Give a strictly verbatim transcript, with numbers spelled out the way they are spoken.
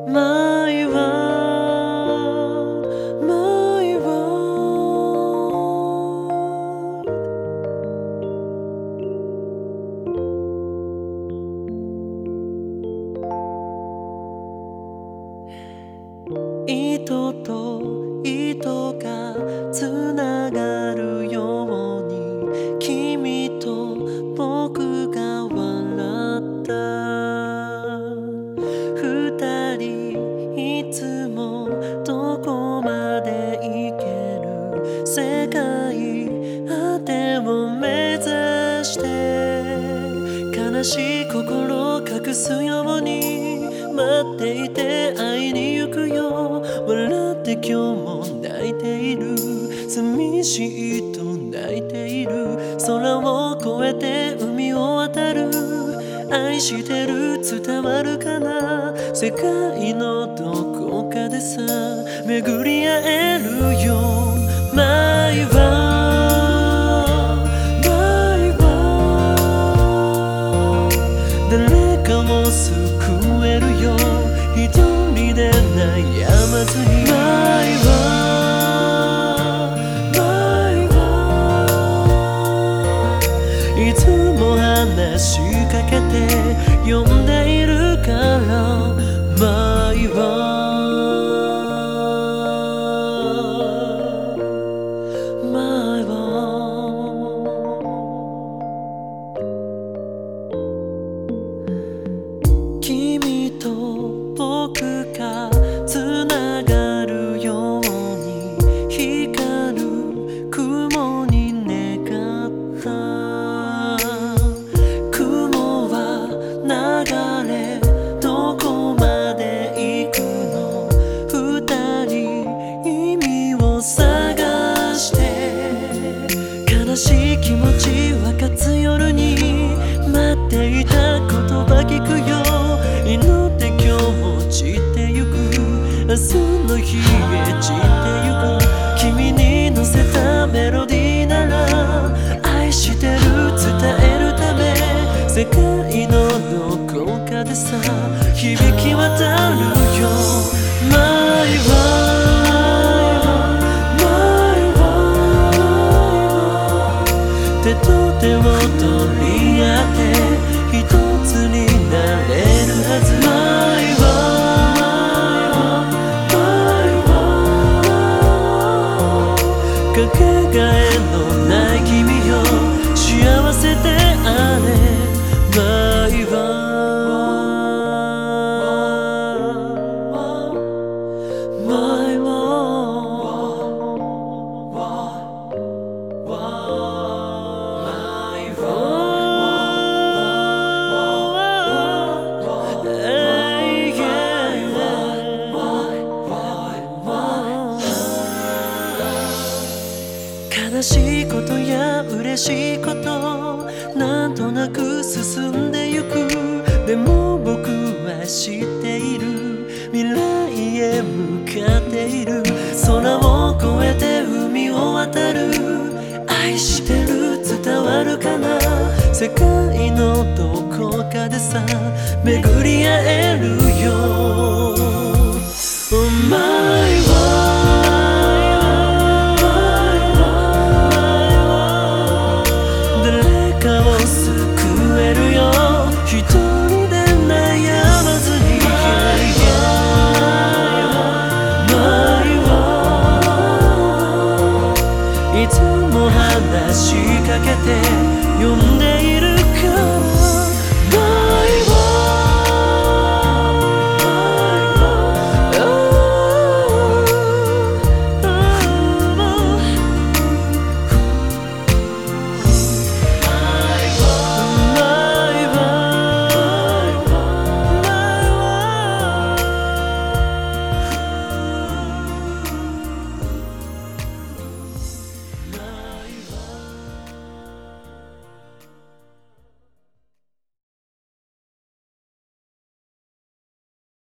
My world, my world 糸と糸がつながるように君と僕が笑った二人いつもどこまで行ける世界果てを目指して悲しい心を隠すように待っていて会いに行くよ笑って今日も泣いている寂しいと泣いている空を越えて海を渡る愛してる伝わるかな世界のどこかでさ巡り合えるよ My world, my world 誰かを救えるよ一人で悩まずに My world, my world いつも話しかけて呼んでいるから My world, my world 君と僕がつながるように光る雲に願った雲は流れどこまで行くの二人意味を探して悲しい気持ち分かつ夜に待っていた言葉聞くよ祈って今日も散ってゆく明日の日へ散ってゆく君に乗せたメロディーなら愛してる伝えるため世界のどこかでさ響き渡るよ My world, my world 手と手を取り合って一つになれるはず My world, my world かけがえのない君よ幸せであれ My world, my world 悲しいことや嬉しいことなんとなく進んでゆくでも僕は知っている未来へ向かっている空を越えて海を渡る愛してる伝わるかな世界のどこかでさ巡り合えるよ Oh my world誰かを救えるよ一人で悩まずに My world いつも話しかけて呼ん